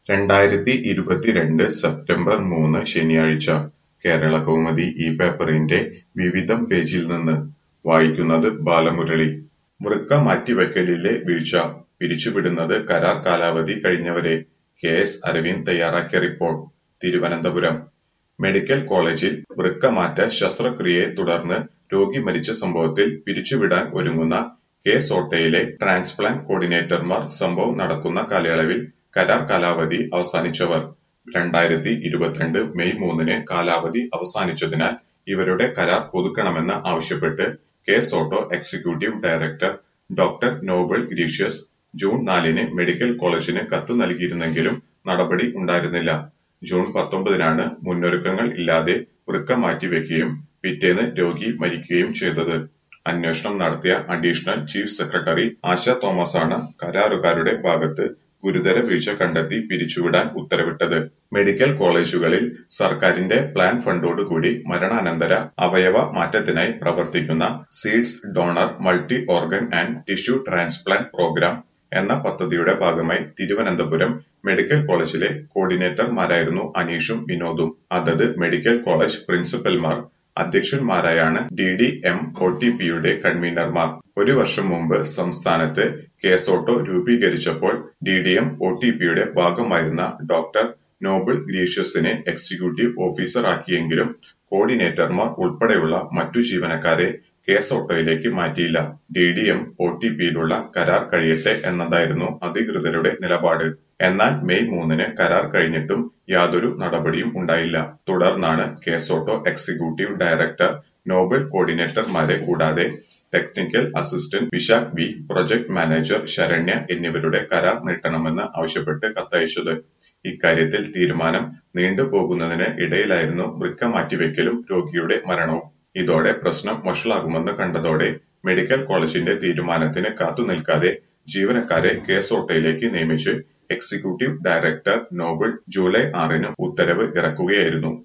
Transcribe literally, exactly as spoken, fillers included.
രണ്ടായിരത്തി ഇരുപത്തിരണ്ട് സെപ്റ്റംബർ മൂന്ന് ശനിയാഴ്ച കേരളകൗമുദി ഈ പേപ്പറിന്റെ വിവിധം പേജിൽ നിന്ന് വായിക്കുന്നത് ബാലമുരളി. വൃക്ക മാറ്റിവെക്കലിലെ വീഴ്ച, പിരിച്ചുവിടുന്നത് കരാർ കാലാവധി കഴിഞ്ഞവരെ. കെ എസ് അരവിന്ദ് തയ്യാറാക്കിയ റിപ്പോർട്ട്. തിരുവനന്തപുരം മെഡിക്കൽ കോളേജിൽ വൃക്കമാറ്റ ശസ്ത്രക്രിയയെ തുടർന്ന് രോഗി മരിച്ച സംഭവത്തിൽ പിരിച്ചുവിടാൻ ഒരുങ്ങുന്ന കെ സോട്ടയിലെ ട്രാൻസ്പ്ലാന്റ് കോർഡിനേറ്റർമാർ സംഭവം നടക്കുന്ന കാലയളവിൽ കരാർ കാലാവധി അവസാനിച്ചവർ. രണ്ടായിരത്തി ഇരുപത്തിരണ്ട് മെയ് മൂന്നിന് കാലാവധി അവസാനിച്ചതിനാൽ ഇവരുടെ കരാർ പുതുക്കണമെന്ന് ആവശ്യപ്പെട്ട് K SOTTO executive director doctor Noble Gracious June നാലിന് മെഡിക്കൽ കോളേജിന് കത്ത് നൽകിയിരുന്നെങ്കിലും നടപടി ഉണ്ടായിരുന്നില്ല. ജൂൺ പത്തൊമ്പതിനാണ് മുന്നൊരുക്കങ്ങൾ ഇല്ലാതെ വൃക്ക മാറ്റിവെക്കുകയും പിറ്റേന്ന് രോഗി മരിക്കുകയും ചെയ്തത്. അന്വേഷണം നടത്തിയ അഡീഷണൽ ചീഫ് സെക്രട്ടറി ആശ തോമസാണ് കരാറുകാരുടെ ഭാഗത്ത് ഗുരുതര വീഴ്ച കണ്ടെത്തി പിരിച്ചുവിടാൻ ഉത്തരവിട്ടത്. മെഡിക്കൽ കോളേജുകളിൽ സർക്കാരിന്റെ പ്ലാൻ ഫണ്ടോടുകൂടി മരണാനന്തര അവയവ മാറ്റത്തിനായി പ്രവർത്തിക്കുന്ന സീഡ്സ് donor multi organ and tissue transplant programme എന്ന പദ്ധതിയുടെ ഭാഗമായി തിരുവനന്തപുരം മെഡിക്കൽ കോളേജിലെ കോർഡിനേറ്റർമാരായിരുന്നു അനീഷും വിനോദും. അതത് മെഡിക്കൽ കോളേജ് പ്രിൻസിപ്പൽമാർ അധ്യക്ഷന്മാരായാണ് D D M O T പിയുടെ കൺവീനർമാർ. ഒരു വർഷം മുമ്പ് സംസ്ഥാനത്ത് കെസോട്ടോ രൂപീകരിച്ചപ്പോൾ D D M O T പിയുടെ ഭാഗമായിരുന്ന ഡോക്ടർ നോബിൾ ഗ്രീഷ്യസിനെ എക്സിക്യൂട്ടീവ് ഓഫീസർ ആക്കിയെങ്കിലും കോർഡിനേറ്റർമാർ ഉൾപ്പെടെയുള്ള മറ്റു ജീവനക്കാരെ കെസോട്ടോയിലേക്ക് മാറ്റിയില്ല. D D M O T പിയിലുള്ള കരാർ കഴിയട്ടെ എന്നതായിരുന്നു അധികൃതരുടെ നിലപാട്. എന്നാൽ മെയ് മൂന്നിന് കരാർ കഴിഞ്ഞിട്ടും യാതൊരു നടപടിയും ഉണ്ടായില്ല. തുടർന്നാണ് കെസോട്ടോ എക്സിക്യൂട്ടീവ് ഡയറക്ടർ നോബൽ കോർഡിനേറ്റർമാരെ കൂടാതെ technical assistant Vishakh B, project manager Saranya എന്നിവരുടെ കരാർ നീട്ടണമെന്ന് ആവശ്യപ്പെട്ട് കത്തയച്ചത്. ഇക്കാര്യത്തിൽ തീരുമാനം നീണ്ടുപോകുന്നതിന് ഇടയിലായിരുന്നു വൃക്ക മാറ്റിവെക്കലും രോഗിയുടെ മരണവും. ഇതോടെ പ്രശ്നം വഷളാകുമെന്ന് കണ്ടതോടെ മെഡിക്കൽ കോളേജിന്റെ തീരുമാനത്തിന് കാത്തുനിൽക്കാതെ ജീവനക്കാരെ കെസോട്ടോയിലേക്ക് നിയമിച്ച് എക്സിക്യൂട്ടീവ് ഡയറക്ടർ നോബിൾ ജൂലൈ ആറിന് ഉത്തരവ് ഇറക്കുകയായിരുന്നു.